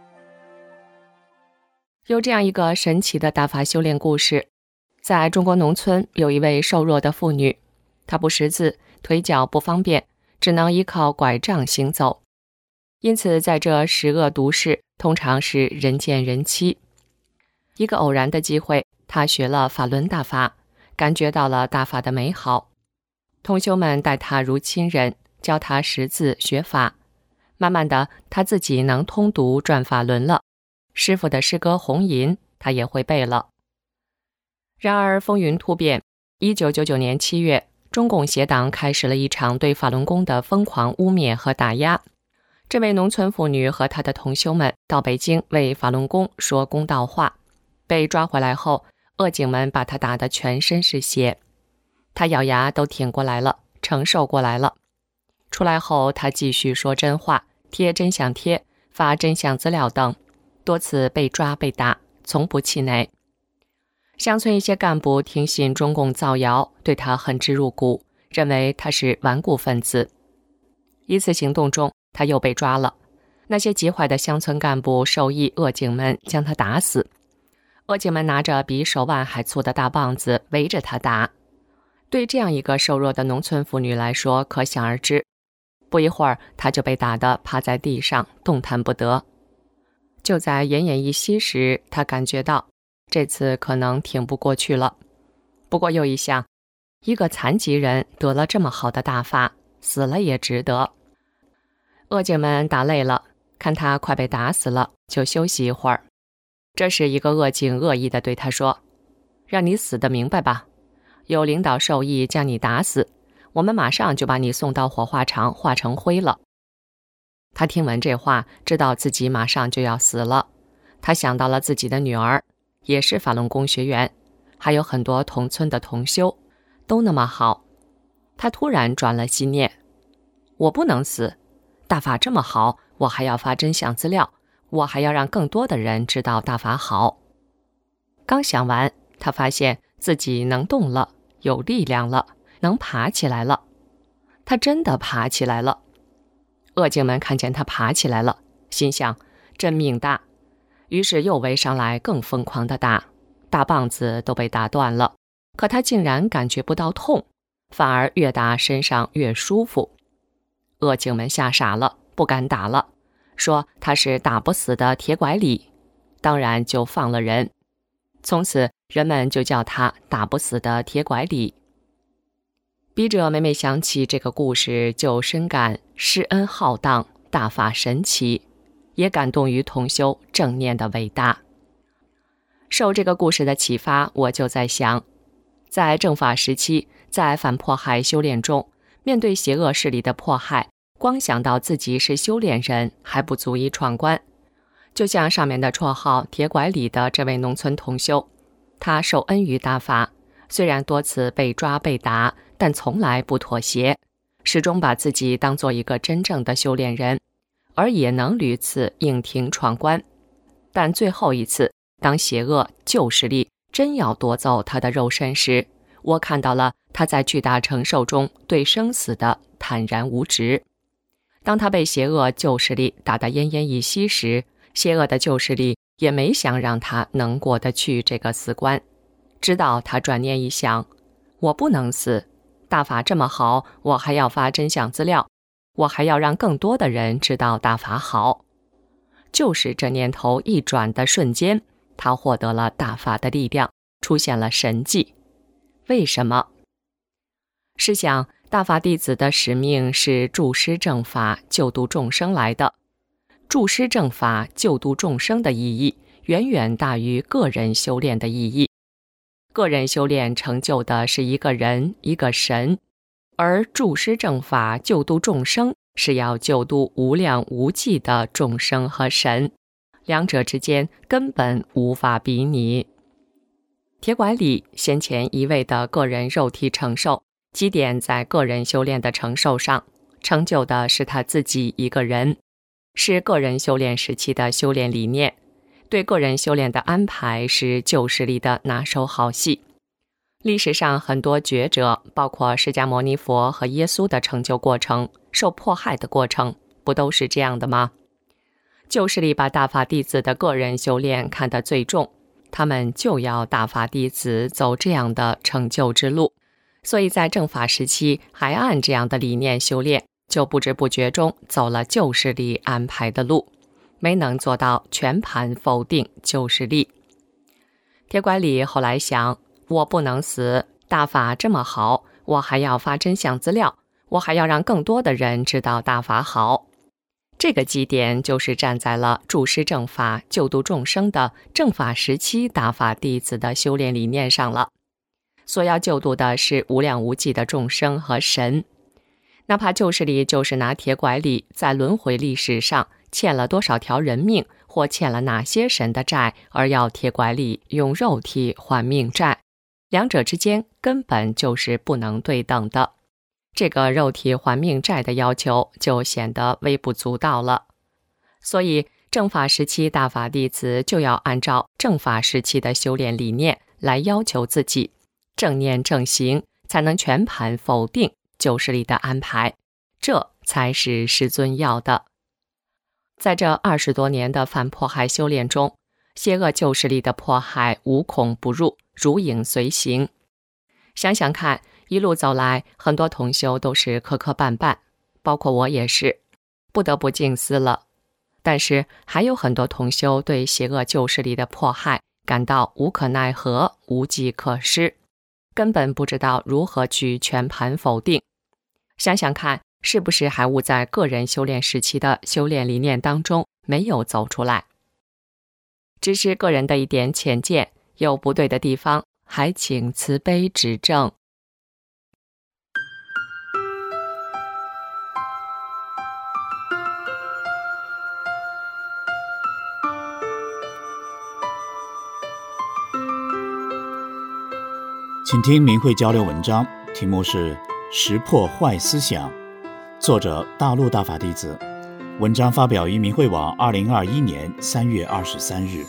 Speaker 5: 有这样一个神奇的大法修炼故事，在中国农村有一位瘦弱的妇女，她不识字，腿脚不方便，只能依靠拐杖行走，因此在这十恶毒世通常是人见人欺。一个偶然的机会，他学了法轮大法，感觉到了大法的美好。同修们待他如亲人，教他识字学法。慢慢的，他自己能通读转法轮了，师父的诗歌红吟他也会背了。然而风云突变，一九九九年七月，中共邪党开始了一场对法轮功的疯狂污蔑和打压。这位农村妇女和她的同修们到北京为法轮功说公道话，被抓回来后，恶警们把她打得全身是血，她咬牙都挺过来了，承受过来了。出来后，她继续说真话，贴真相贴，发真相资料等，多次被抓被打，从不气馁。乡村一些干部听信中共造谣，对她恨之入骨，认为她是顽固分子。一次行动中，她又被抓了，那些极坏的乡村干部授意恶警们将她打死。恶警们拿着比手腕还粗的大棒子围着她打。对这样一个瘦弱的农村妇女来说，可想而知。不一会儿，她就被打得趴在地上，动弹不得。就在奄奄一息时，她感觉到这次可能挺不过去了。不过又一想，一个残疾人得了这么好的大法，死了也值得。恶警们打累了，看他快被打死了，就休息一会儿。这时一个恶警恶意地对他说：让你死得明白吧，有领导授意将你打死，我们马上就把你送到火化场化成灰了。他听闻这话，知道自己马上就要死了。他想到了自己的女儿，也是法轮功学员，还有很多同村的同修，都那么好。他突然转了心念，我不能死，大法这么好，我还要发真相资料，我还要让更多的人知道大法好。刚想完，他发现自己能动了，有力量了，能爬起来了。他真的爬起来了。恶警们看见他爬起来了，心想真命大，于是又围上来更疯狂地打，大棒子都被打断了，可他竟然感觉不到痛，反而越打身上越舒服。恶警们吓傻了，不敢打了，说他是打不死的铁拐李，当然就放了人。从此人们就叫他打不死的铁拐李。笔者每每想起这个故事，就深感施恩浩荡，大法神奇，也感动于同修正念的伟大。受这个故事的启发，我就在想，在正法时期，在反迫害修炼中，面对邪恶势力的迫害，光想到自己是修炼人还不足以闯关。就像上面的绰号铁拐李的这位农村同修，他受恩于大法，虽然多次被抓被打，但从来不妥协，始终把自己当做一个真正的修炼人，而也能屡次硬挺闯关。但最后一次，当邪恶旧势力真要夺走他的肉身时，我看到了他在巨大承受中对生死的坦然无执。当他被邪恶旧势力打得奄奄一息时，邪恶的旧势力也没想让他能过得去这个死关。直到他转念一想，我不能死，大法这么好，我还要发真相资料，我还要让更多的人知道大法好。就是这念头一转的瞬间，他获得了大法的力量，出现了神迹。为什么？试想，大法弟子的使命是助师正法，救度众生来的。助师正法，救度众生的意义，远远大于个人修炼的意义。个人修炼成就的是一个人一个神，而助师正法救度众生是要救度无量无际的众生和神， 两者之间根本无法比拟。铁拐李先前一味的个人肉体承受，基点在个人修炼的承受上，成就的是他自己一个人，是个人修炼时期的修炼理念。对个人修炼的安排是旧势力的拿手好戏。历史上很多觉者，包括释迦牟尼佛和耶稣的成就过程、受迫害的过程，不都是这样的吗？旧势力把大法弟子的个人修炼看得最重，他们就要大法弟子走这样的成就之路，所以在正法时期还按这样的理念修炼，就不知不觉中走了旧势力安排的路，没能做到全盘否定旧势力。铁拐李后来想，我不能死，大法这么好，我还要发真相资料，我还要让更多的人知道大法好。这个基点就是站在了注释正法、救度众生的正法时期大法弟子的修炼理念上了。所要救度的是无量无际的众生和神。哪怕旧势力就是拿铁拐李在轮回历史上欠了多少条人命，或欠了哪些神的债，而要铁拐李用肉体还命债，两者之间根本就是不能对等的。这个肉体还命债的要求就显得微不足道了。所以正法时期大法弟子就要按照正法时期的修炼理念来要求自己，正念正行，才能全盘否定旧势力的安排，这才是师尊要的。在这二十多年的反迫害修炼中，邪恶旧势力的迫害无孔不入，如影随形。想想看，一路走来，很多同修都是磕磕绊绊，包括我也是，不得不静思了。但是还有很多同修对邪恶旧势力的迫害感到无可奈何，无计可施，根本不知道如何去全盘否定。想想看，是不是还误在个人修炼时期的修炼理念当中没有走出来？只是个人的一点浅见，有不对的地方，还请慈悲指正。
Speaker 6: 请听明慧交流文章，题目是《识破坏思想》，作者大陆大法弟子。文章发表于明慧网二零二一年三月二十三日。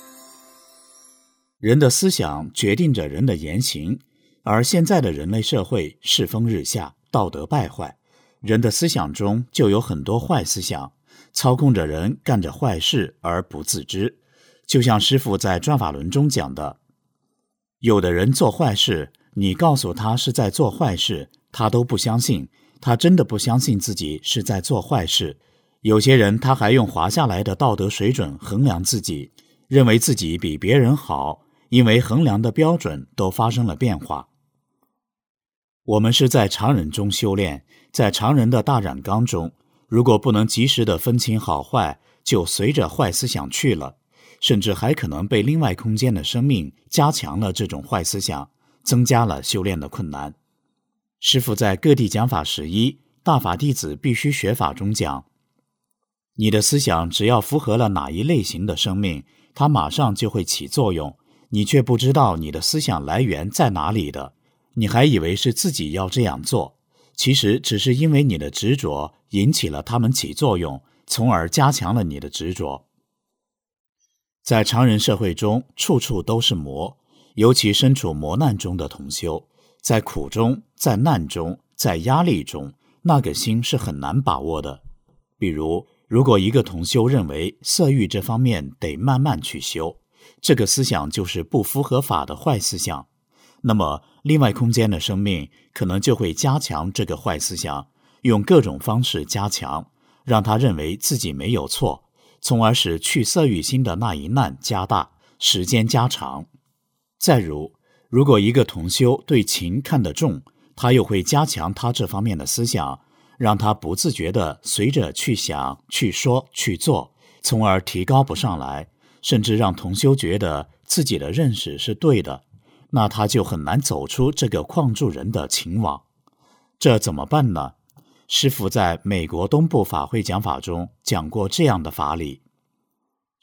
Speaker 6: 人的思想决定着人的言行，而现在的人类社会世风日下，道德败坏，人的思想中就有很多坏思想，操控着人干着坏事而不自知。就像师父在转法轮中讲的，有的人做坏事，你告诉他是在做坏事，他都不相信，他真的不相信自己是在做坏事。有些人他还用滑下来的道德水准衡量自己，认为自己比别人好，因为衡量的标准都发生了变化。我们是在常人中修炼，在常人的大染缸中，如果不能及时的分清好坏，就随着坏思想去了，甚至还可能被另外空间的生命加强了这种坏思想，增加了修炼的困难。师父在各地讲法十一大法弟子必须学法中讲，你的思想只要符合了哪一类型的生命，它马上就会起作用，你却不知道你的思想来源在哪里的，你还以为是自己要这样做，其实只是因为你的执着引起了它们起作用，从而加强了你的执着。在常人社会中，处处都是魔，尤其身处磨难中的同修，在苦中，在难中，在压力中，那个心是很难把握的。比如，如果一个同修认为色欲这方面得慢慢去修，这个思想就是不符合法的坏思想，那么另外空间的生命可能就会加强这个坏思想，用各种方式加强，让他认为自己没有错，从而使去色欲心的那一难加大，时间加长。再如，如果一个同修对情看得重，他又会加强他这方面的思想，让他不自觉地随着去想、去说、去做，从而提高不上来，甚至让同修觉得自己的认识是对的，那他就很难走出这个框住人的情网。这怎么办呢？师父在美国东部法会讲法中讲过这样的法理。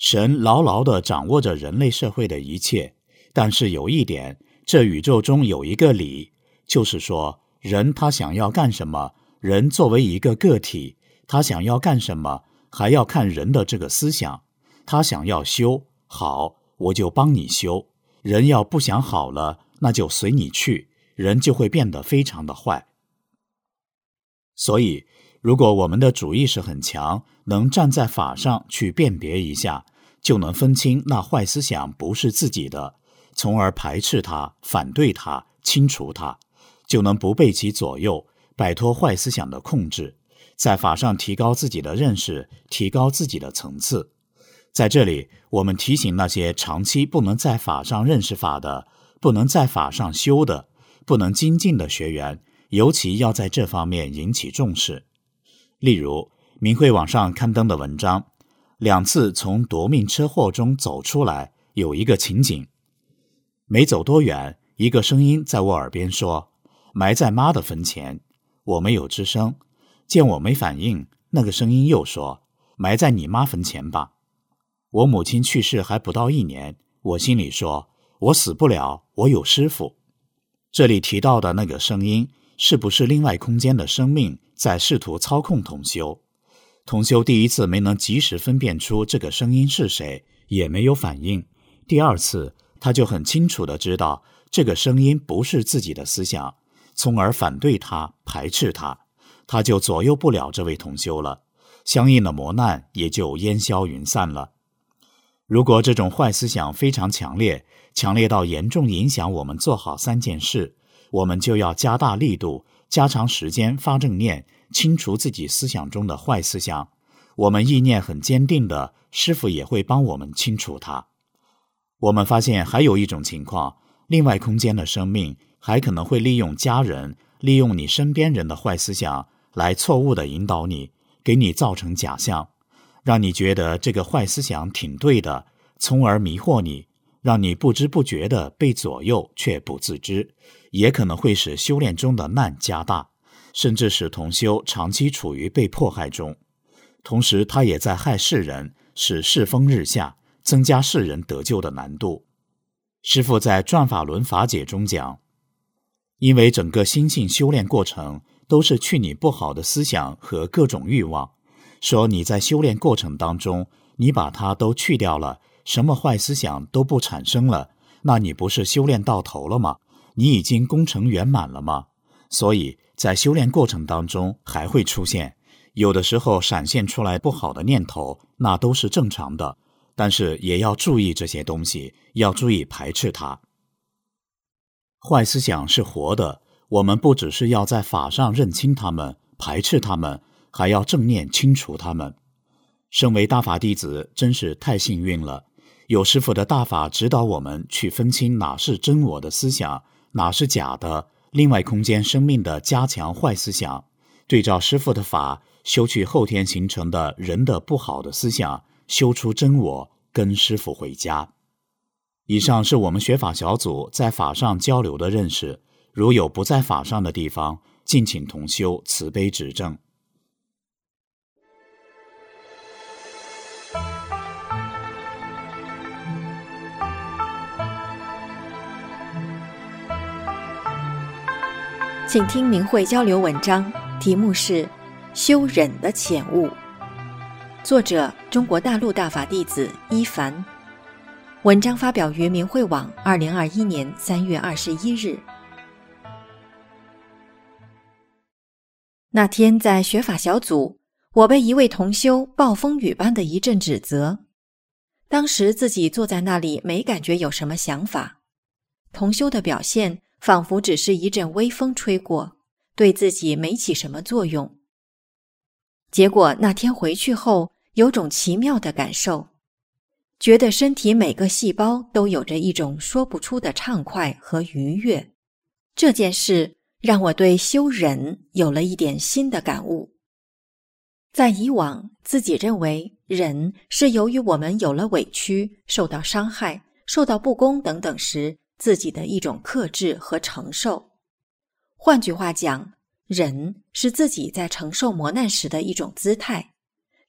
Speaker 6: 神牢牢地掌握着人类社会的一切，但是有一点，这宇宙中有一个理，就是说，人他想要干什么，人作为一个个体，他想要干什么，还要看人的这个思想。他想要修，好，我就帮你修。人要不想好了，那就随你去，人就会变得非常的坏。所以，如果我们的主意识很强，能站在法上去辨别一下，就能分清那坏思想不是自己的，从而排斥它、反对它、清除它，就能不被其左右，摆脱坏思想的控制，在法上提高自己的认识，提高自己的层次。在这里，我们提醒那些长期不能在法上认识法的，不能在法上修的，不能精进的学员，尤其要在这方面引起重视。例如，明慧网上刊登的文章，两次从夺命车祸中走出来，有一个情景。没走多远，一个声音在我耳边说，埋在妈的坟前。我没有吱声，见我没反应，那个声音又说，埋在你妈坟前吧。我母亲去世还不到一年，我心里说，我死不了，我有师父。这里提到的那个声音，是不是另外空间的生命在试图操控同修？同修第一次没能及时分辨出这个声音是谁，也没有反应。第二次，他就很清楚地知道这个声音不是自己的思想，从而反对他、排斥他，他就左右不了这位同修了，相应的磨难也就烟消云散了。如果这种坏思想非常强烈，强烈到严重影响我们做好三件事，我们就要加大力度，加长时间发正念，清除自己思想中的坏思想。我们意念很坚定的，师父也会帮我们清除它。我们发现还有一种情况，另外空间的生命还可能会利用家人，利用你身边人的坏思想来错误地引导你，给你造成假象，让你觉得这个坏思想挺对的，从而迷惑你，让你不知不觉地被左右却不自知，也可能会使修炼中的难加大，甚至使同修长期处于被迫害中。同时他也在害世人，使世风日下，增加世人得救的难度。师父在转法轮法解中讲，因为整个心性修炼过程都是去你不好的思想和各种欲望，说你在修炼过程当中，你把它都去掉了，什么坏思想都不产生了，那你不是修炼到头了吗？你已经功成圆满了吗？所以在修炼过程当中还会出现，有的时候闪现出来不好的念头，那都是正常的，但是也要注意这些东西，要注意排斥它。坏思想是活的，我们不只是要在法上认清它们，排斥它们，还要正念清除它们。身为大法弟子真是太幸运了，有师父的大法指导我们去分清哪是真我的思想，哪是假的，另外空间生命的加强坏思想，对照师父的法，修去后天形成的人的不好的思想，修出真我，跟师父回家。以上是我们学法小组在法上交流的认识，如有不在法上的地方，敬请同修慈悲指正。
Speaker 7: 请听明慧交流文章，题目是《修忍的浅悟》，作者中国大陆大法弟子一凡。文章发表于明慧网二零二一年三月二十一日。那天在学法小组，我被一位同修暴风雨般的一阵指责。当时自己坐在那里没感觉有什么想法，同修的表现仿佛只是一阵微风吹过，对自己没起什么作用。结果那天回去后，有种奇妙的感受，觉得身体每个细胞都有着一种说不出的畅快和愉悦。这件事让我对修忍有了一点新的感悟。在以往，自己认为忍是由于我们有了委屈、受到伤害、受到不公等等时，自己的一种克制和承受。换句话讲，忍是自己在承受磨难时的一种姿态，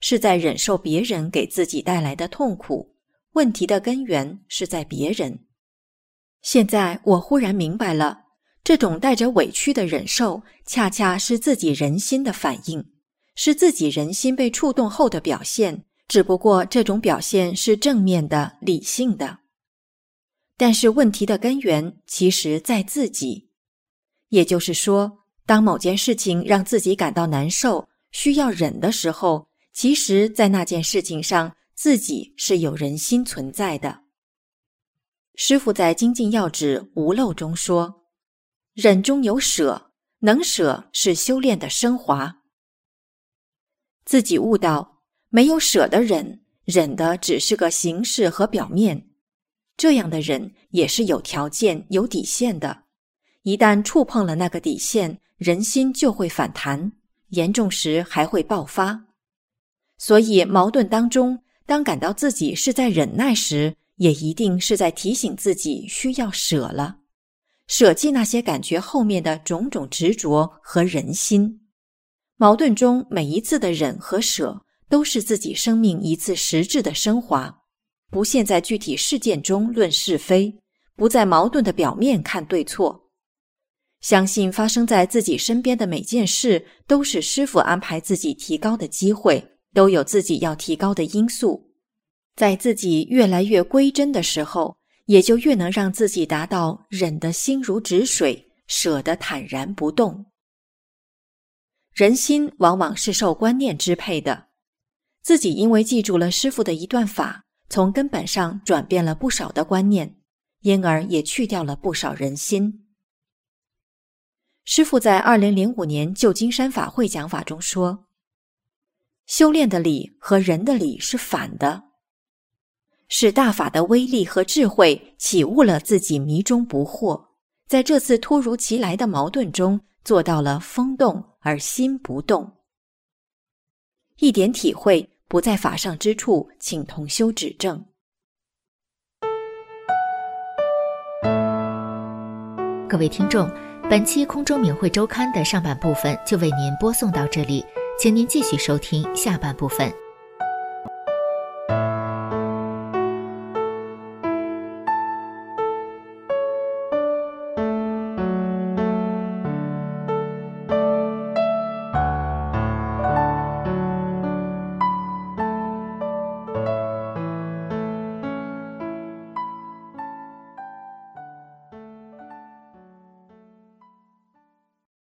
Speaker 7: 是在忍受别人给自己带来的痛苦，问题的根源是在别人。现在我忽然明白了，这种带着委屈的忍受，恰恰是自己人心的反应，是自己人心被触动后的表现，只不过这种表现是正面的、理性的。但是问题的根源其实在自己。也就是说，当某件事情让自己感到难受，需要忍的时候，其实在那件事情上，自己是有人心存在的。师父在精进要旨无漏中说，忍中有舍，能舍是修炼的升华。自己悟到，没有舍的忍，忍的只是个形式和表面，这样的人也是有条件、有底线的。一旦触碰了那个底线，人心就会反弹，严重时还会爆发。所以矛盾当中，当感到自己是在忍耐时，也一定是在提醒自己需要舍了，舍弃那些感觉后面的种种执着和人心。矛盾中每一次的忍和舍，都是自己生命一次实质的升华，不陷在具体事件中论是非，不在矛盾的表面看对错。相信发生在自己身边的每件事，都是师父安排自己提高的机会，都有自己要提高的因素。在自己越来越归真的时候，也就越能让自己达到忍得心如止水，舍得坦然不动。人心往往是受观念支配的，自己因为记住了师父的一段法，从根本上转变了不少的观念，因而也去掉了不少人心。师父在二零零五年旧金山法会讲法中说，修炼的理和人的理是反的，是大法的威力和智慧启悟了自己迷中不惑，在这次突如其来的矛盾中做到了风动而心不动。一点体会，不在法上之处，请同修指正。
Speaker 3: 各位听众，本期空中明慧周刊的上半部分就为您播送到这里，请您继续收听下半部分。